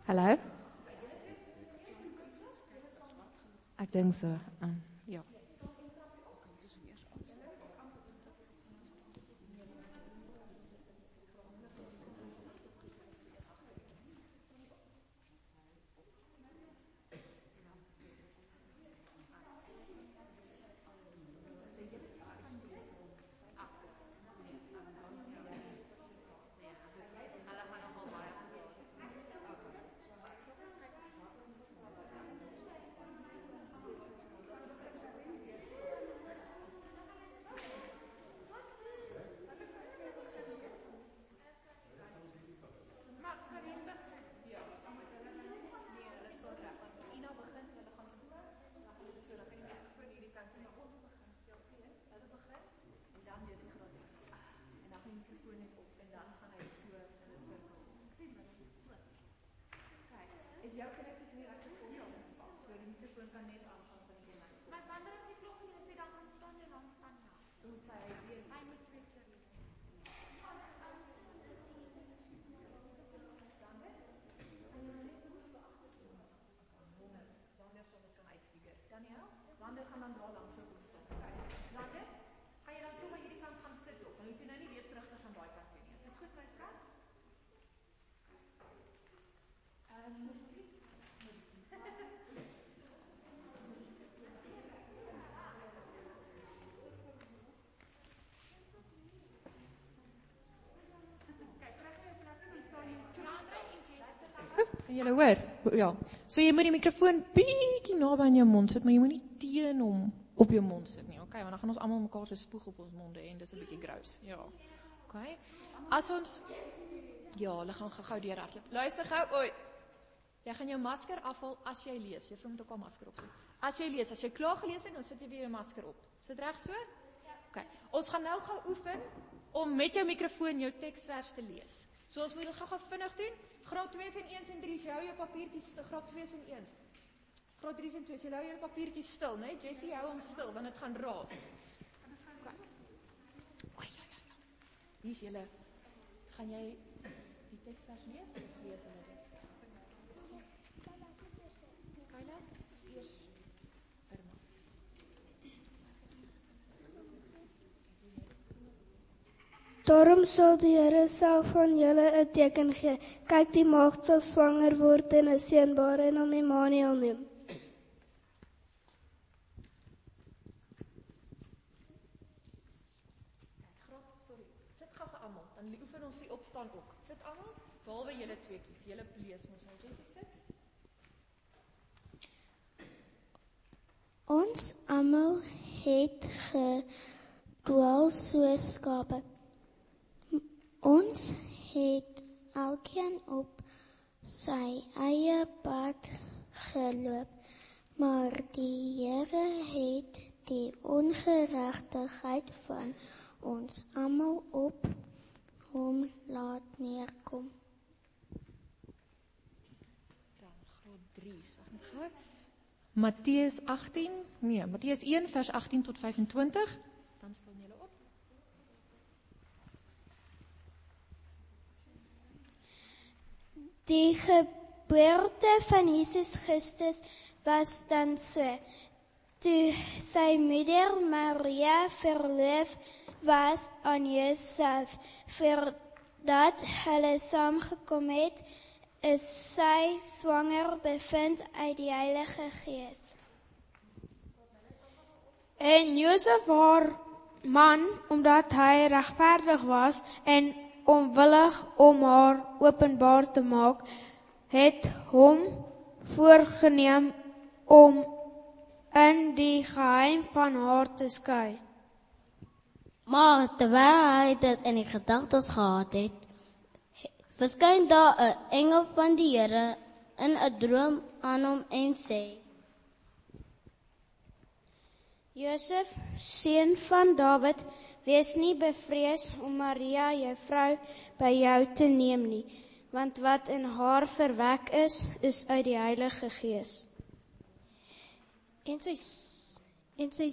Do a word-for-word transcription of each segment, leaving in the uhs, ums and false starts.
Hallo? Ek dink so. Um, ja. Kan julle hoor? Ja. So jy moet die mikrofoon bietjie naby aan jou mond sit, maar jy moet nie teen hom op jou mond sit nie. Okay, want dan gaan ons almal mekaar so spoeg op ons monde en dis 'n bietjie gross. Ja. Okay. As ons ja, hulle gaan gou-gou deur hardloop. Luister gou, oei. Jy gaan jou masker afhaal as jy lees. Jy moet ook al masker opsit. As jy lees, as jy klaar gelees het, dan sit jy weer jou masker op. Is dit reg so? Okay. Ons gaan nou gou oefen om met jou mikrofoon jou teksvers te lees. So ons moet dit gou-gou vinnig doen. Graad twee en een en drie, jy hou jou papiertjies stil. Graad twee en een. Graad drie en twee, jy hou jou papiertjies stil, né? Jessie, hou hom stil want dit gaan raas. Okay. Oei, ja, ja, ja. Hier is julle. Gaan jy die teksvers lees of lees hulle dit? Kyla, dis eers Irma. Daarom sal die Here self van julle 'n teken gee. Kyk, die maagd sal swanger word en 'n seun baar en hom Immanuel noem. Sorry, sit gou gou almal, dan oefen ons die opstaan ook. Sit almal, behalwe julle tweeetjies, julle lees mos nou. Jessie sit. Ons almal het gedwaal soos skape. Ons het elkeen op sy eie pad geloop, maar die Here het die ongeregtigheid van ons almal op hom laat neerkom. Dan graad drie, sag net gou. Matteus agttien, nee, Matteus een vers agttien tot vyfentwintig. Dan staan julle op. Die geboorte van Jesus Christus was dan so. Toe sy moeder Maria verloof was aan Josef, voordat hulle saamgekom het, is sy swanger bevind uit die Heilige Gees. En Josef haar man, omdat hy regverdig was en onwillig om haar openbaar te maak, het hom voorgeneem om in die geheim van haar te skei. Maar terwyl hy dit in die gedagtes gehad het, verskyn daar 'n engel van die Here in 'n droom aan hom en sê: Josef, seun van Dawid, wees nie bevrees om Maria, jou vrou, by jou te neem nie, want wat in haar verwek is, is uit die Heilige Gees. En sy en sy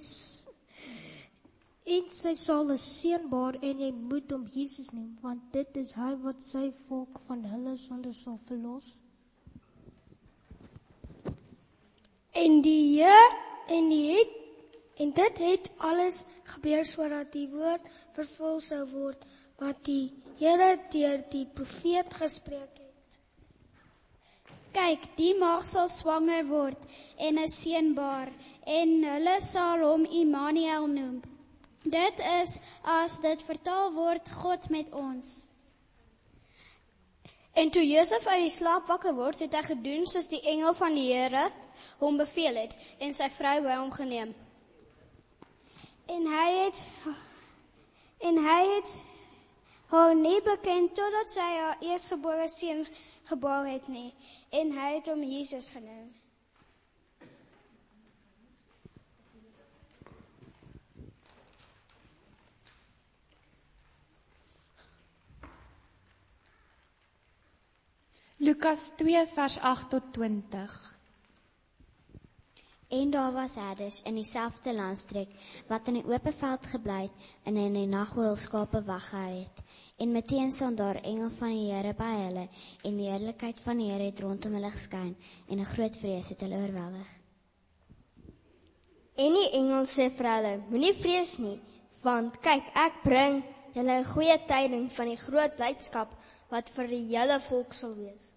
en sy sal 'n seun baar en jy moet hom Jesus noem, want dit is hy wat sy volk van hulle sonde sal verlos. En die Heer, en die het, en dit het alles gebeur sodat die woord vervul sou word, wat die Here deur die profeet gespreek het. Kyk, die maagd sal swanger word en 'n seun baar, en hulle sal hom Immanuel noem. Dit is, as dit vertaal word, God met ons. En toe Josef uit die slaap wakker word, het hy gedoen soos die engel van die Here hom beveel het, en sy vrou by hom geneem. En hy het, en hy het haar nie bekend totdat sy haar eerstgebore seun gebaar het nie, en hy het hom Jesus genoem. Lukas twee vers agt tot twintig. En daar was herders in dieselfde landstreek, wat in die open veld gebly het, en in die nag oor hul skape waggehou het. En meteen staan daar engel van die Here by hulle, en die heerlikheid van die Here het rondom hulle geskyn, en 'n groot vrees het hulle oorweldig. En die engel sê vir hulle, moenie vrees nie, want kyk, ek bring julle 'n goeie tyding van die groot blydskap, wat vir die hele volk sal wees.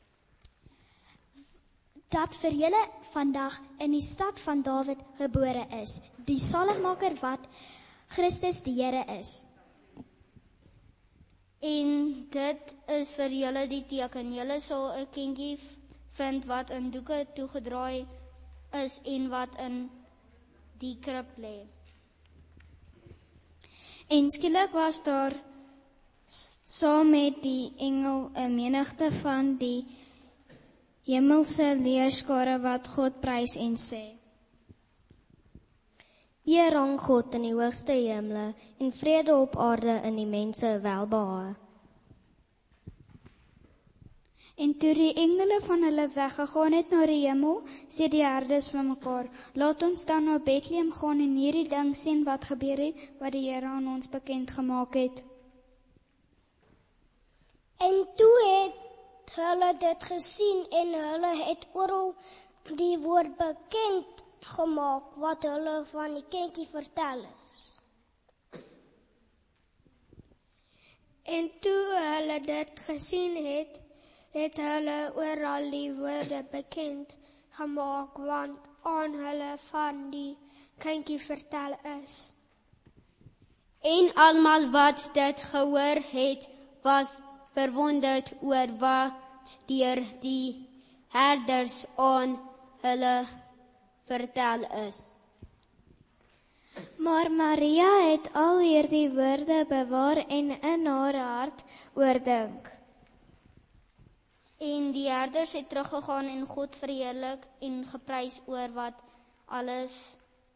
Dat vir julle vandag in die stad van Dawid gebore is, die saligmaker wat Christus die Here is. En dit is vir julle die teken, julle sal 'n kindjie vind wat in doeke toegedraai is en wat in die krib lê. En skielik was daar saam met die engel 'n menigte van die hemelse leerskare wat God prys en sê: Eer aan God in die hoogste hemele en vrede op aarde in die mense welbehae. En toe die engele van hulle weggegaan het na die hemel, sê die herders vir mekaar: laat ons dan na Bethlehem gaan en hierdie ding sien wat gebeur het, wat die Here aan ons bekend gemaak het. En toe het hulle dit gesien en hulle het oral die woord bekend gemaak wat hulle van die kindjie vertel is. En toe hulle dit gesien het, het hulle oral die woorde bekend gemaak want aan hulle van die kindjie vertel is. En almal wat dit gehoor het, was verwonderd oor wat deur die herders aan hulle vertel is. Maar Maria het al hierdie woorde bewaar en in haar hart oordink. En die herders het teruggegaan en God verheerlik en geprys oor wat alles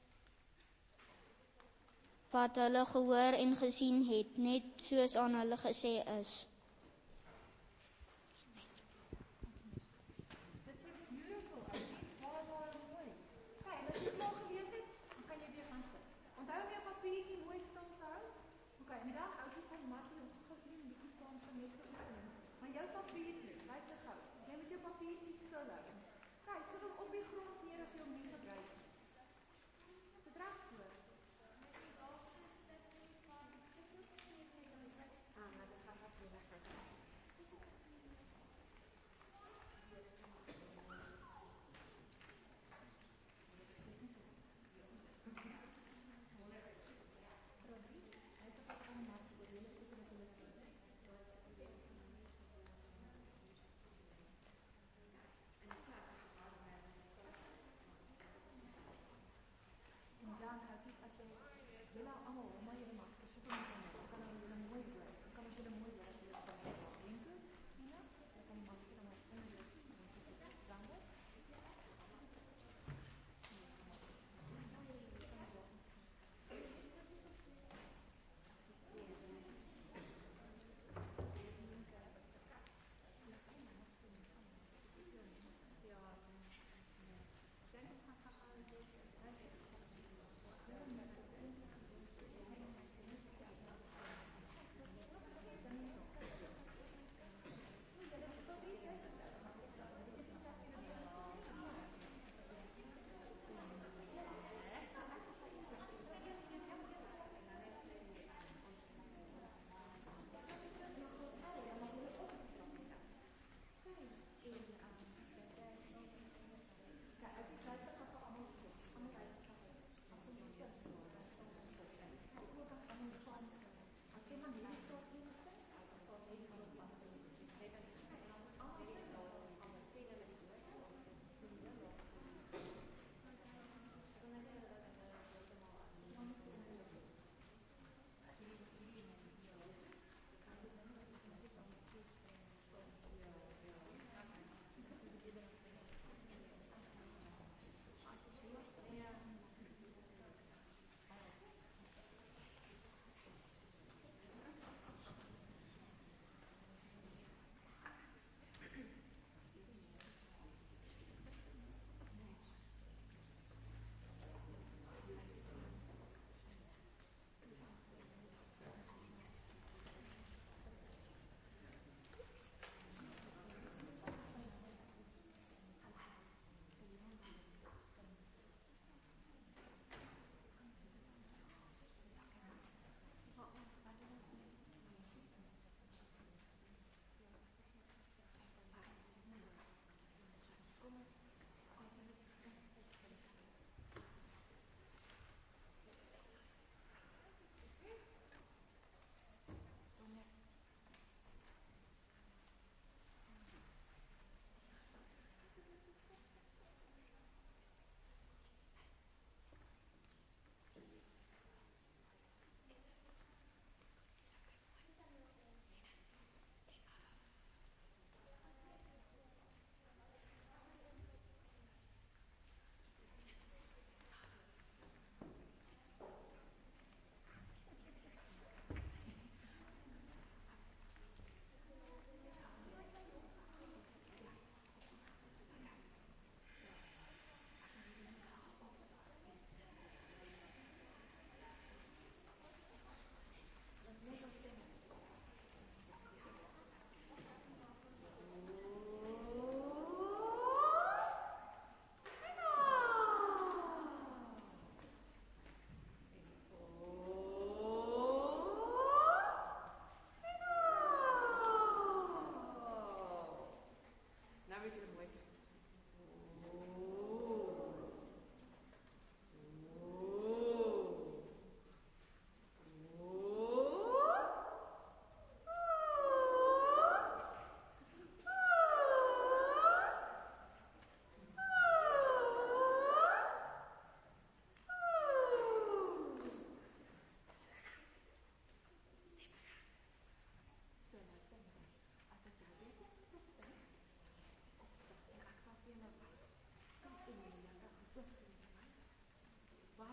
wat hulle gehoor en gesien het, net soos aan hulle gesê is.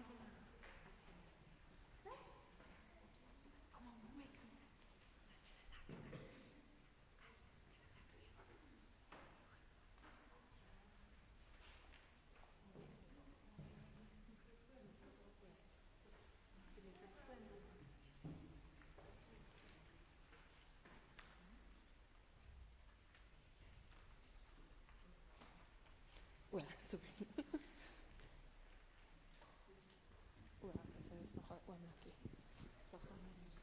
O, sorry. O, dis is nog 'n oomblikie. Sal gaan maar nie.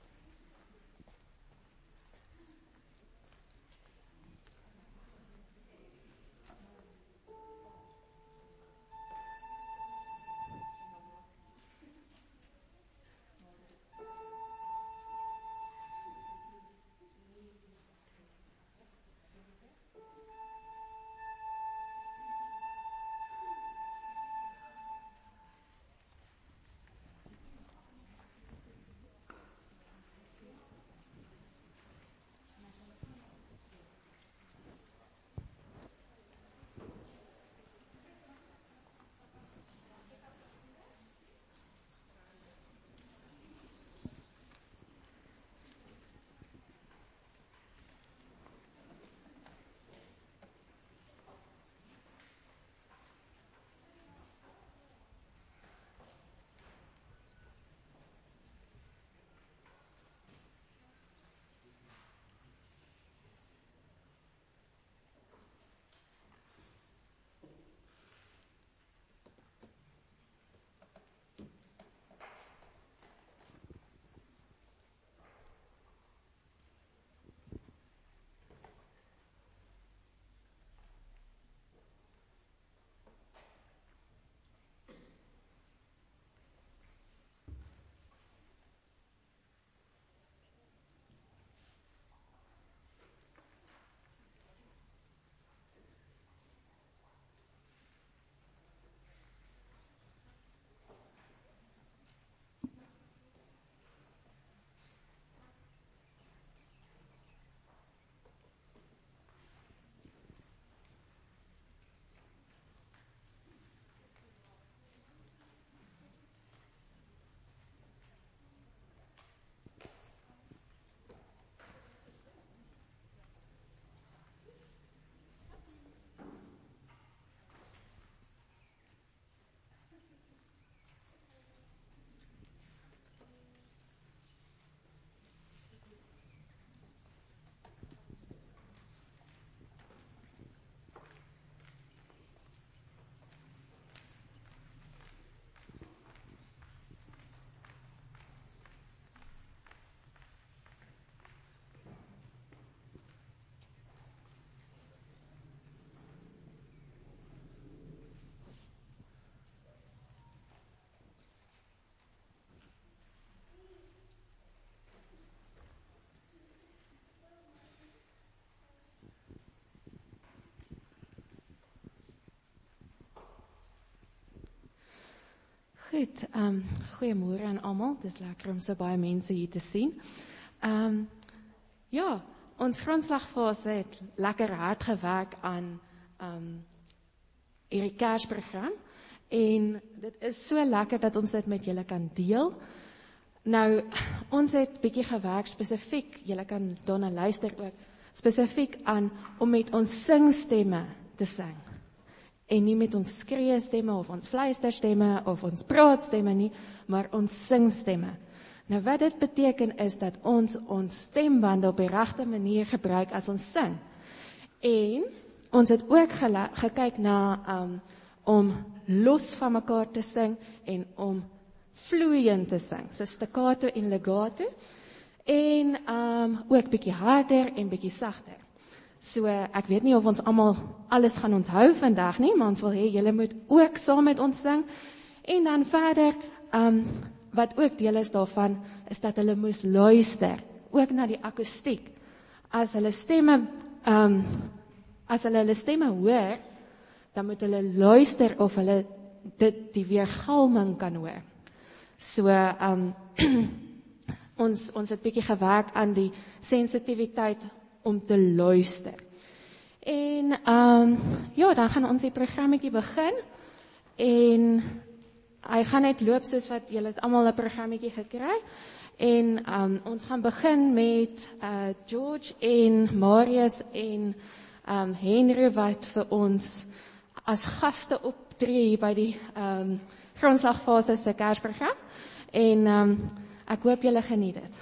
Goed, um, goeiemôre aan almal. Dis lekker om so baie mense hier te sien. Um, ja, ons grondslagfase het lekker hard gewerk aan um, hierdie Kersprogram en dit is so lekker dat ons dit met julle kan deel. Nou, ons het bietjie gewerk spesifiek, julle kan daarna luister ook, spesifiek aan om met ons singstemme te sing. En nie met ons skree stemme of ons fluisterstemme of ons praatstemme nie, maar ons singstemme. Nou wat dit beteken is dat ons ons stembande op die regte manier gebruik as ons sing. En ons het ook gele- gekyk na um, om los van mekaar te sing en om vloeiend te sing, so staccato en legato, en um, ook bietjie harder en bietjie sagter. So, ek weet nie of ons almal alles gaan onthou vandag nie, maar ons wil hê julle moet ook saam met ons sing. En dan verder, um, wat ook deel is daarvan, is dat hulle moes luister, ook na die akoestiek. As hulle stemme, um, as hulle hulle stemme hoor, dan moet hulle luister of hulle dit die weergalming kan hoor. So, um, ons, ons het bietjie gewerk aan die sensitiwiteit om te luister. En um, ja, dan gaan ons die programmetjie begin en hy gaan net loop soos wat julle het almal 'n programmetjie gekry. En um, ons gaan begin met uh, George en Marius en um, Henry wat vir ons as gaste optree hier by die um, grondslagfase se Kersprogram. En um, ek hoop julle geniet dit.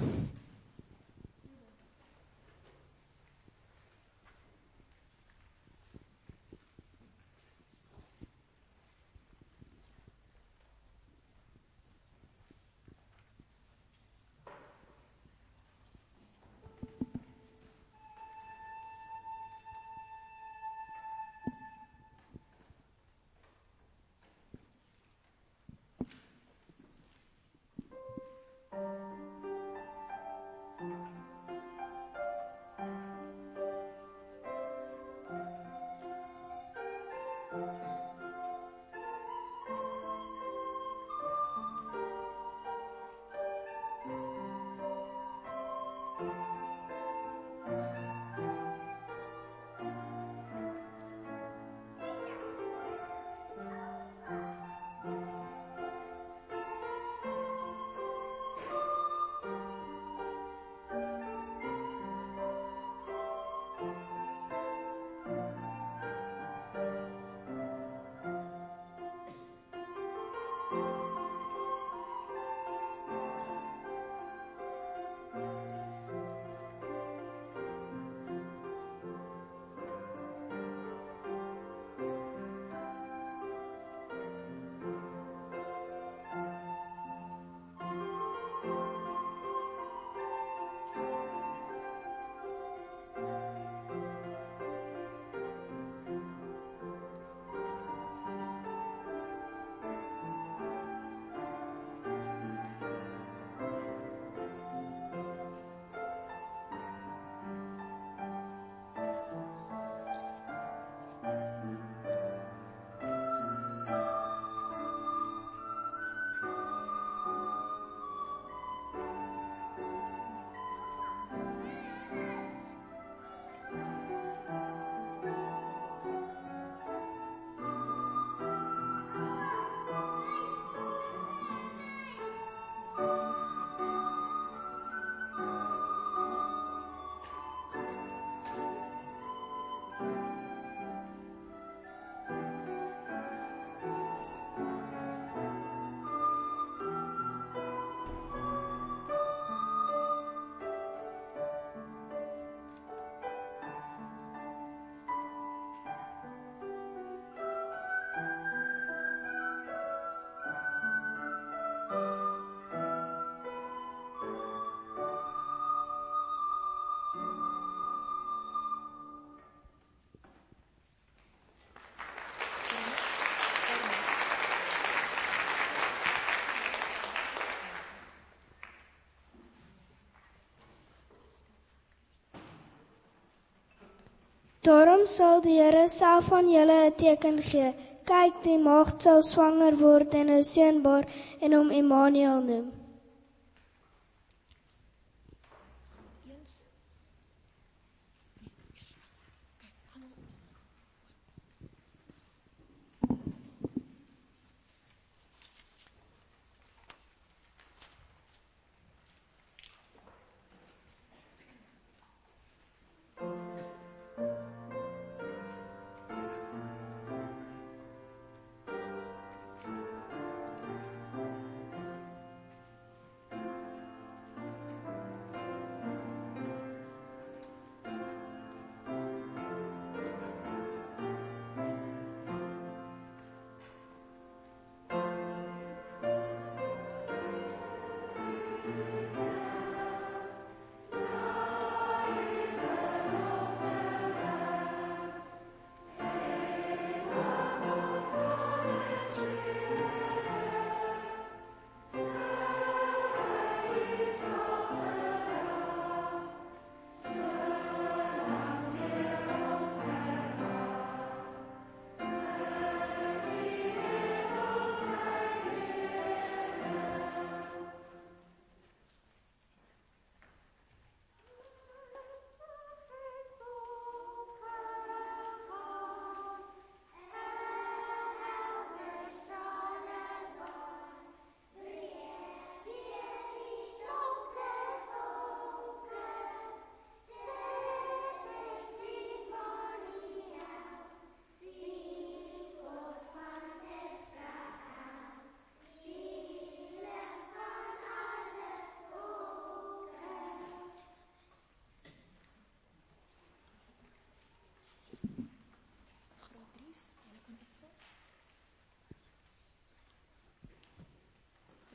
Daarom sal die Here self aan julle 'n teken gee. Kyk, die maagd sal swanger word en 'n seun baar en hom Immanuel noem.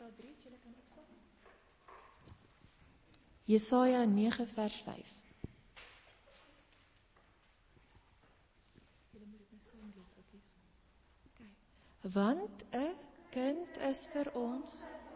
Jesaja negen vers vyf. Want 'n kind is vir ons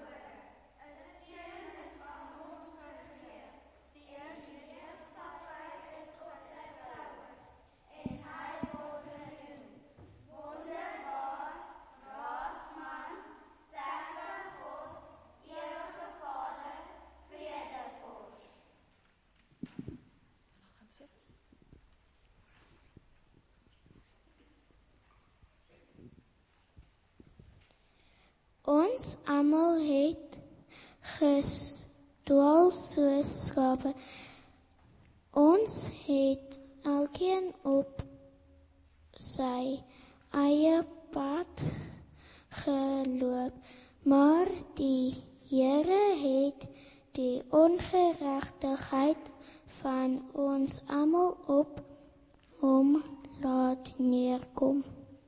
Ons almal het gedwaal soos skape. Ons het elkeen op sy eie pad geloop, maar die Here het die ongeregtigheid van ons almal op hom laat neerkom.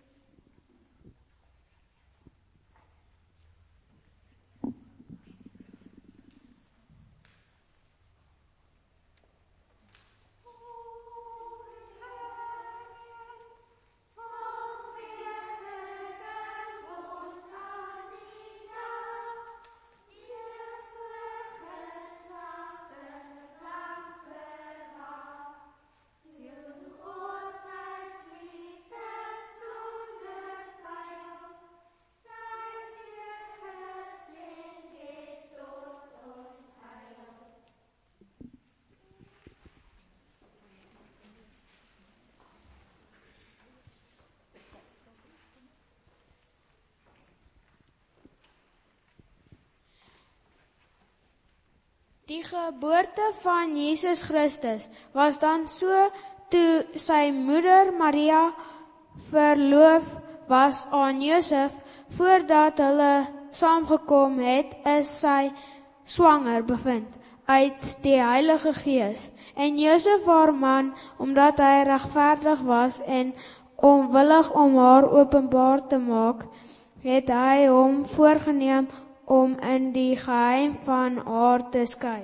Die geboorte van Jesus Christus was dan so toe sy moeder Maria verloof was aan Josef. Voordat hulle saamgekom het, is sy swanger bevind uit die Heilige Gees. En Josef haar man, omdat hy regverdig was en onwillig om haar openbaar te maak, het hy hom voorgeneem om in die geheim van haar te skei.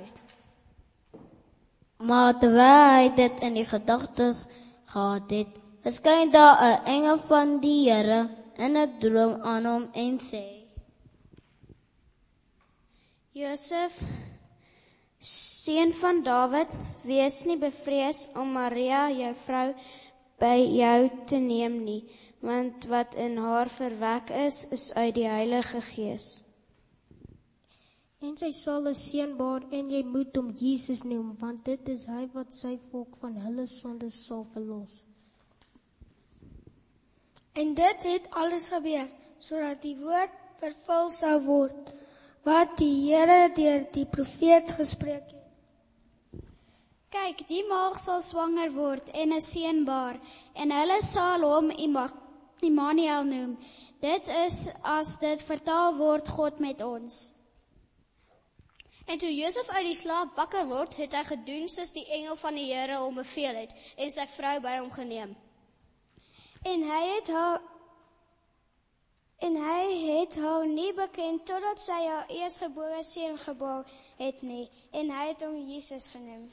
Maar terwyl hy dit in die gedagtes gehad het, verskyn daar 'n engel van die Here in 'n droom aan hom en sê: Josef, seun van Dawid, wees nie bevrees om Maria, jou vrou, by jou te neem nie, want wat in haar verwek is, is uit die Heilige Gees. En sy sal 'n seun baar en jy moet hom Jesus noem, want dit is hy wat sy volk van hulle sondes sal verlos. En dit het alles gebeur, sodat die woord vervul sou word, wat die Here deur die profeet gespreek het. Kyk, die maagd sal swanger word en 'n seun baar, en hulle sal hom Immanuel noem. Dit is, as dit vertaal word, God met ons. En toe Josef uit die slaap wakker word, het hy gedoen soos die engel van die Here hom beveel het, en sy vrou by hom geneem. En hy het haar en hy het haar nie bekend totdat sy haar eersgebore seun gebaar het nie, en hy het hom Jesus genoem.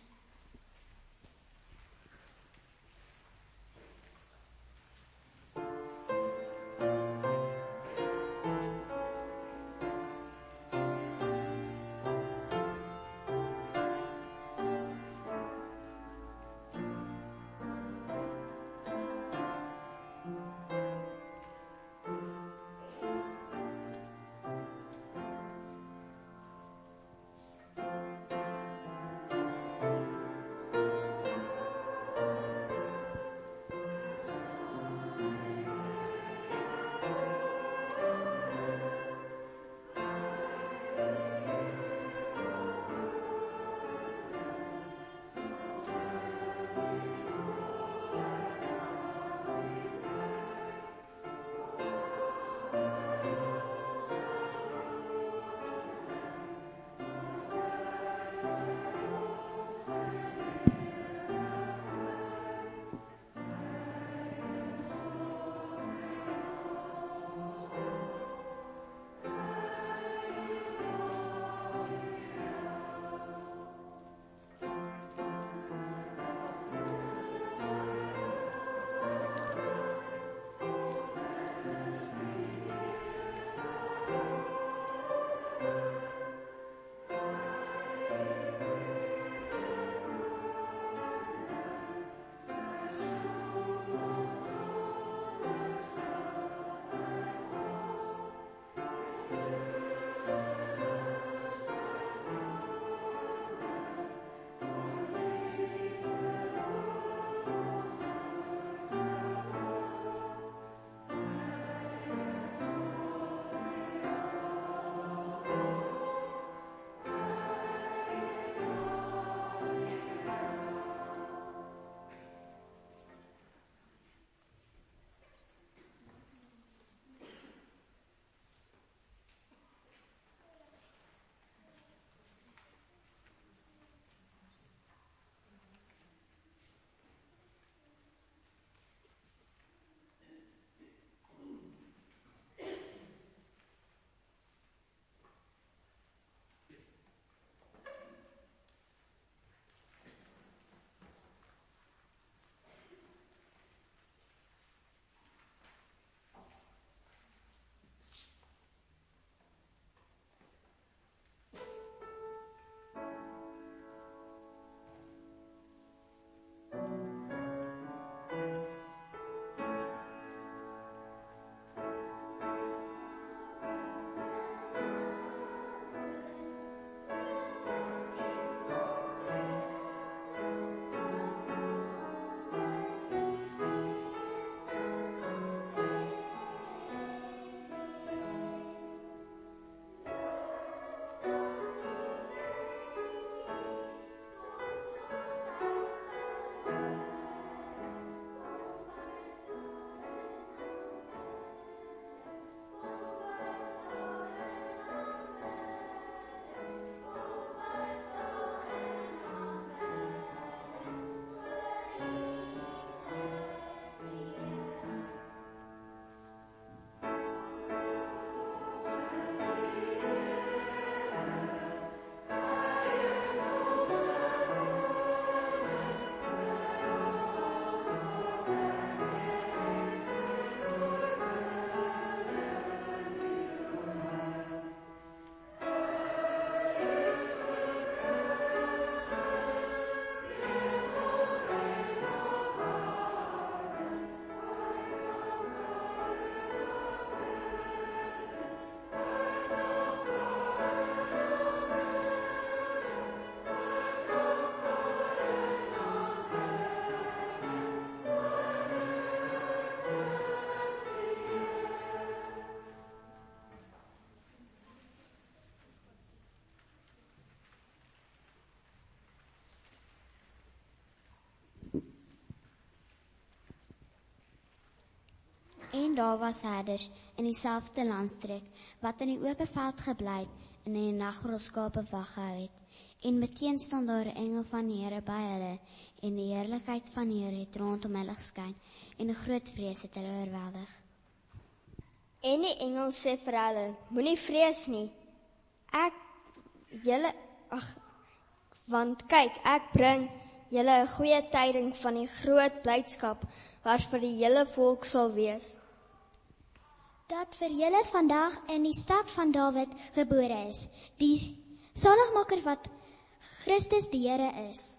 daar was herders in dieselfde landstreek, wat in die open veld gebly het en in die nagrol skape wag gehou het. En meteen staan daar 'n engel van die Here by hulle, en die heerlikheid van die Here het rondom hulle geskyn, en 'n groot vrees het hulle oorweldig. En die engel sê vir hulle, moenie vrees nie. Ek, julle, ag, want kyk, ek bring julle 'n goeie tyding van die groot blydskap, wat vir die hele volk sal wees. Dat vir julle vandag in die stad van Dawid gebore is, die saligmaker wat Christus die Here is.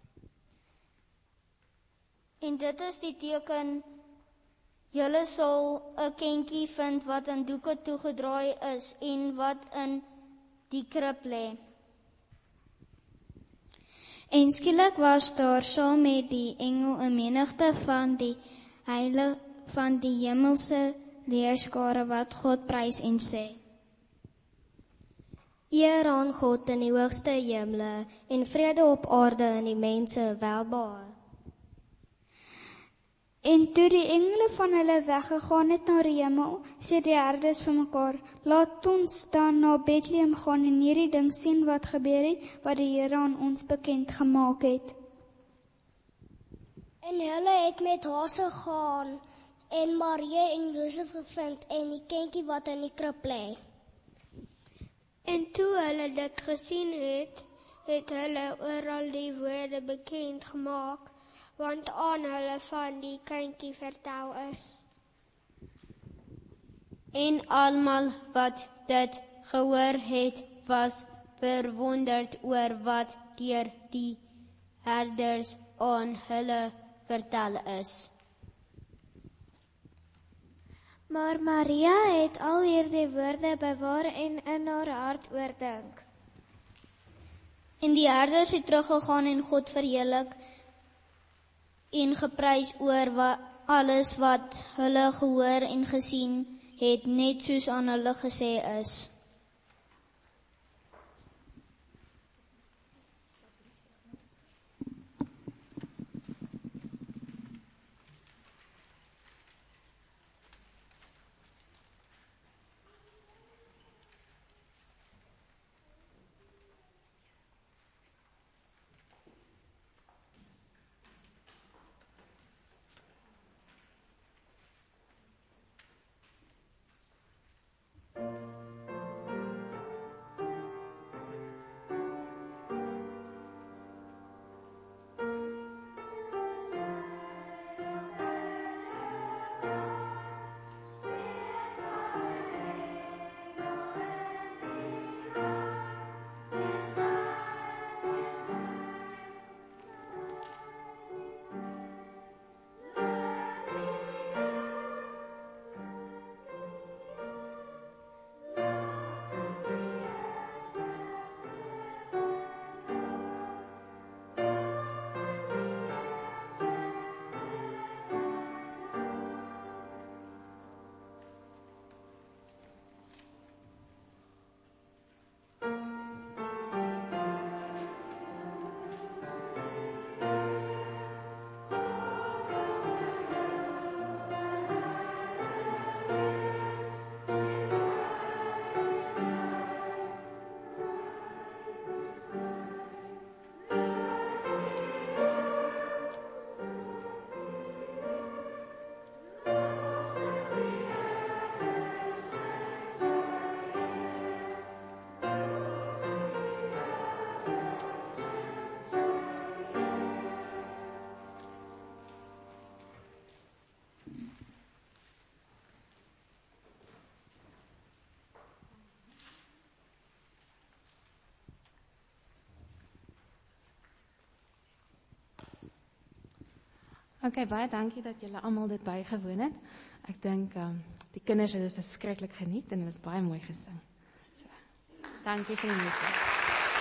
En dit is die teken, julle sal 'n kindjie vind wat in doeke toegedraai is en wat in die krib lê. En skielik was daar saam met die engel 'n menigte van die heilige van die hemelse leerskare wat God prys en sê: Eer aan God in die hoogste hemele en vrede op aarde in die mense welbehae. En toe die engele van hulle weggegaan het na die hemel, sê die herders vir mekaar: laat ons dan na Bethlehem gaan en hierdie ding sien wat gebeur het, wat die Here aan ons bekend gemaak het. En hulle het met haas gegaan en Maria en Josef gevind en die kindjie wat in die krib lê. En toe hulle dit gesien het, het hulle oral die woorde bekend gemaak, want aan hulle van die kindjie vertel is. En almal wat dit gehoor het, was verwonderd oor wat deur die herders aan hulle vertel is. Maar Maria het al hierdie woorde bewaar en in haar hart oordink. En die herders het teruggegaan en God verheerlik en geprys oor wat, alles wat hulle gehoor en gesien het, net soos aan hulle gesê is. Okay, baie dankie dat julle almal dit bygewoon het. Ek dink um, die kinders het dit verskriklik geniet en hulle het baie mooi gesing. So, dankie vir die moeite.